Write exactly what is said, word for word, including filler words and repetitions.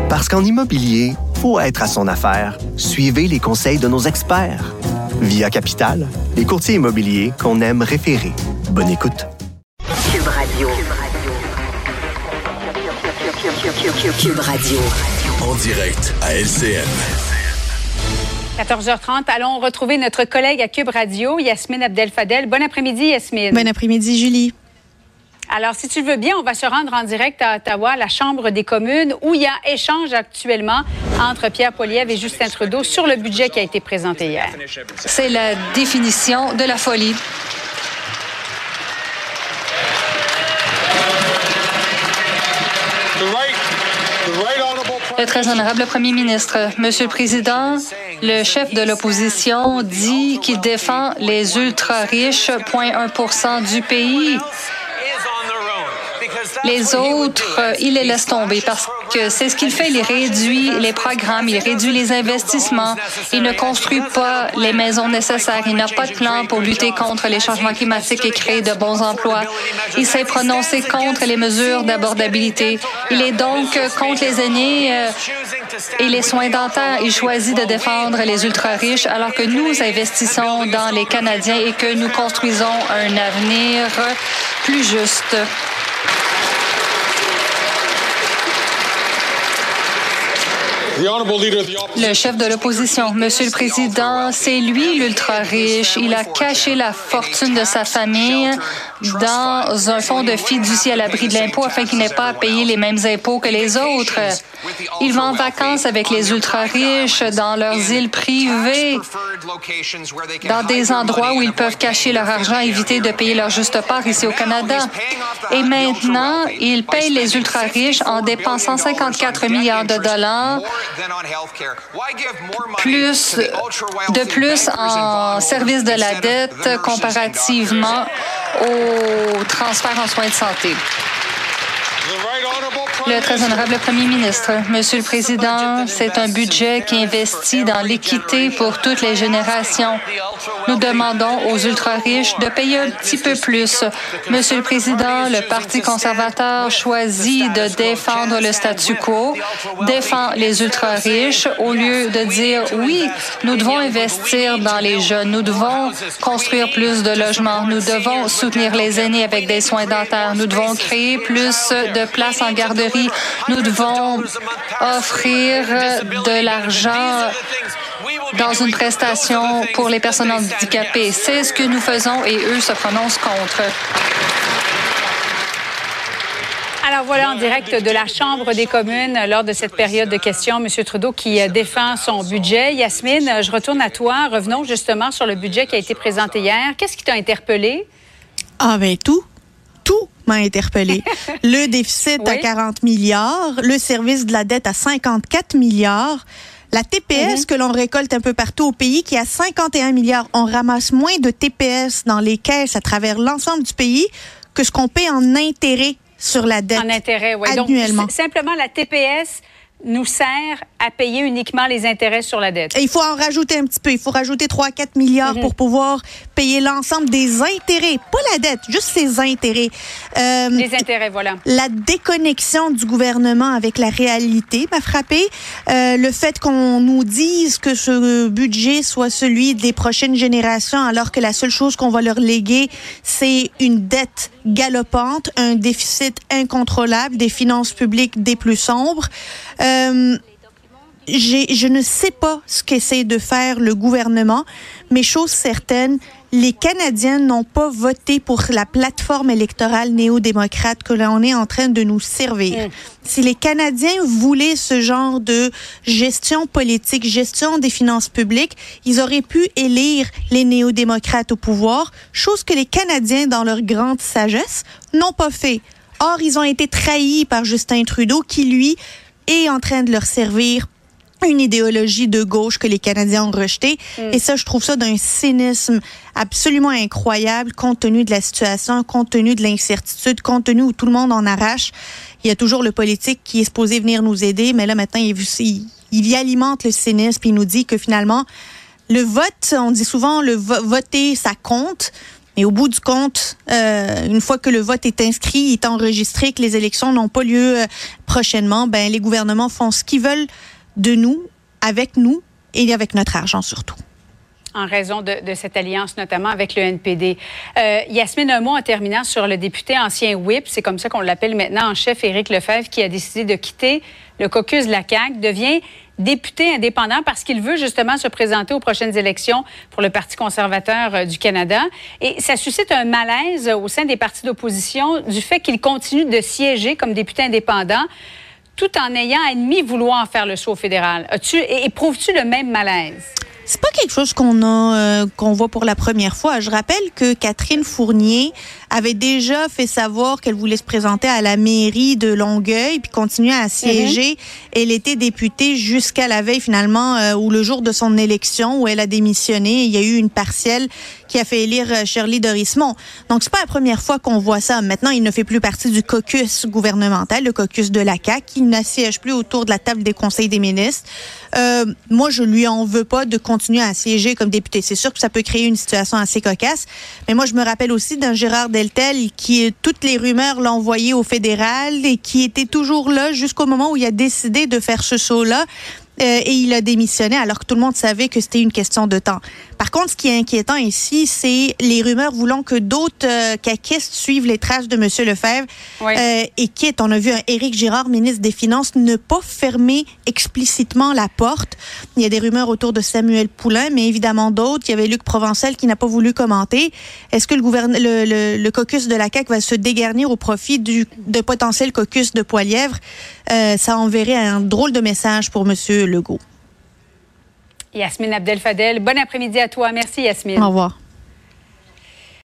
Parce qu'en immobilier, faut être à son affaire. Suivez les conseils de nos experts. Via Capital, les courtiers immobiliers qu'on aime référer. Bonne écoute. Cube Radio. Cube Radio. En direct à L C N. quatorze heures trente, allons retrouver notre collègue à Cube Radio, Yasmine Abdel-Fadel. Bon après-midi, Yasmine. Bon après-midi, Julie. Alors, si tu le veux bien, on va se rendre en direct à Ottawa, la Chambre des communes, où il y a échange actuellement entre Pierre Poilievre et Justin Trudeau sur le budget qui a été présenté hier. C'est la définition de la folie. Le très honorable premier ministre, Monsieur le Président, le chef de l'opposition dit qu'il défend les ultra-riches, zéro virgule un pour cent du pays. Les autres, il les laisse tomber parce que c'est ce qu'il fait. Il réduit les programmes, il réduit les investissements. Il ne construit pas les maisons nécessaires. Il n'a pas de plan pour lutter contre les changements climatiques et créer de bons emplois. Il s'est prononcé contre les mesures d'abordabilité. Il est donc contre les aînés et les soins dentaires. Il choisit de défendre les ultra-riches alors que nous investissons dans les Canadiens et que nous construisons un avenir plus juste. Le chef de l'opposition, Monsieur le Président, c'est lui l'ultra-riche. Il a caché la fortune de sa famille dans un fonds de fiducie à l'abri de l'impôt afin qu'il n'ait pas à payer les mêmes impôts que les autres. Il va en vacances avec les ultra-riches dans leurs îles privées, dans des endroits où ils peuvent cacher leur argent, éviter de payer leur juste part ici au Canada. Et maintenant, il paye les ultra-riches en dépensant cinquante-quatre milliards de dollars plus, de plus en service de la dette comparativement au transfert en soins de santé. Le très honorable premier ministre, Monsieur le Président, c'est un budget qui investit dans l'équité pour toutes les générations. Nous demandons aux ultra-riches de payer un petit peu plus. Monsieur le Président, le Parti conservateur choisit de défendre le statu quo, défend les ultra-riches au lieu de dire oui, nous devons investir dans les jeunes, nous devons construire plus de logements, nous devons soutenir les aînés avec des soins dentaires, nous devons créer plus de places en garderie, nous devons offrir de l'argent dans une prestation pour les personnes handicapées. C'est ce que nous faisons et eux se prononcent contre. Alors voilà, en direct de la Chambre des communes, lors de cette période de questions, M. Trudeau qui défend son budget. Yasmine, je retourne à toi. Revenons justement sur le budget qui a été présenté hier. Qu'est-ce qui t'a interpellé? Ah ben tout. Tout m'a interpellé. Le déficit oui. à quarante milliards, le service de la dette à cinquante-quatre milliards, la T P S mm-hmm. que l'on récolte un peu partout au pays qui est à cinquante et un milliards. On ramasse moins de T P S dans les caisses à travers l'ensemble du pays que ce qu'on paie en intérêt sur la dette en intérêt, oui. annuellement. Donc, simplement, la T P S nous sert à payer uniquement les intérêts sur la dette. Et il faut en rajouter un petit peu. Il faut rajouter trois à quatre milliards mm-hmm. pour pouvoir payer l'ensemble des intérêts. Pas la dette, juste ses intérêts. Euh, les intérêts, voilà. La déconnexion du gouvernement avec la réalité m'a frappée. Euh, le fait qu'on nous dise que ce budget soit celui des prochaines générations, alors que la seule chose qu'on va leur léguer, c'est une dette galopante, un déficit incontrôlable, des finances publiques des plus sombres. Euh, j'ai, je ne sais pas ce qu'essaie de faire le gouvernement, mais chose certaine, les Canadiens n'ont pas voté pour la plateforme électorale néo-démocrate que l'on est en train de nous servir. Mmh. Si les Canadiens voulaient ce genre de gestion politique, gestion des finances publiques, ils auraient pu élire les néo-démocrates au pouvoir, chose que les Canadiens, dans leur grande sagesse, n'ont pas fait. Or, ils ont été trahis par Justin Trudeau, qui, lui, est en train de leur servir une idéologie de gauche que les Canadiens ont rejetée. Mm. Et ça, je trouve ça d'un cynisme absolument incroyable, compte tenu de la situation, compte tenu de l'incertitude, compte tenu où tout le monde en arrache. Il y a toujours le politique qui est supposé venir nous aider, mais là, maintenant, il, il, il y alimente le cynisme, puis il nous dit que finalement, le vote, on dit souvent, le vo- voter, ça compte. Mais au bout du compte, euh, une fois que le vote est inscrit, il est enregistré, que les élections n'ont pas lieu euh, prochainement, ben les gouvernements font ce qu'ils veulent de nous, avec nous et avec notre argent surtout. En raison de, de cette alliance, notamment avec le N P D. Euh, Yasmine, un mot en terminant sur le député ancien whip, c'est comme ça qu'on l'appelle maintenant en chef, Éric Lefebvre, qui a décidé de quitter le caucus de la C A Q, devient député indépendant parce qu'il veut justement se présenter aux prochaines élections pour le Parti conservateur euh, du Canada. Et ça suscite un malaise au sein des partis d'opposition du fait qu'il continue de siéger comme député indépendant tout en ayant admis vouloir faire le saut fédéral. As-tu, éprouves-tu le même malaise? C'est pas quelque chose qu'on a euh, qu'on voit pour la première fois. Je rappelle que Catherine Fournier avait déjà fait savoir qu'elle voulait se présenter à la mairie de Longueuil puis continuer à siéger. Mm-hmm. Elle était députée jusqu'à la veille finalement euh, ou le jour de son élection où elle a démissionné. Il y a eu une partielle qui a fait élire Shirley Dorismont. Donc c'est pas la première fois qu'on voit ça. Maintenant, il ne fait plus partie du caucus gouvernemental, le caucus de la C A Q. Il n'assiège plus autour de la table des conseils des ministres. Euh, moi, je lui en veux pas de continuer à siéger comme député. C'est sûr que ça peut créer une situation assez cocasse. Mais moi, je me rappelle aussi d'un Gérard Deltel qui, toutes les rumeurs l'ont envoyé au fédéral et qui était toujours là jusqu'au moment où il a décidé de faire ce saut-là. Euh, et il a démissionné alors que tout le monde savait que c'était une question de temps. Par contre, ce qui est inquiétant ici, c'est les rumeurs voulant que d'autres euh, caquistes suivent les traces de M. Lefebvre oui. euh, et quittent. On a vu un Éric Girard, ministre des Finances, ne pas fermer explicitement la porte. Il y a des rumeurs autour de Samuel Poulin, mais évidemment d'autres. Il y avait Luc Provençal qui n'a pas voulu commenter. Est-ce que le, gouverne- le, le, le caucus de la C A Q va se dégarnir au profit du de potentiel caucus de Poilièvre? Euh, ça enverrait un drôle de message pour M. Legault. Yasmine Abdel-Fadel, bon après-midi à toi. Merci Yasmine. Au revoir.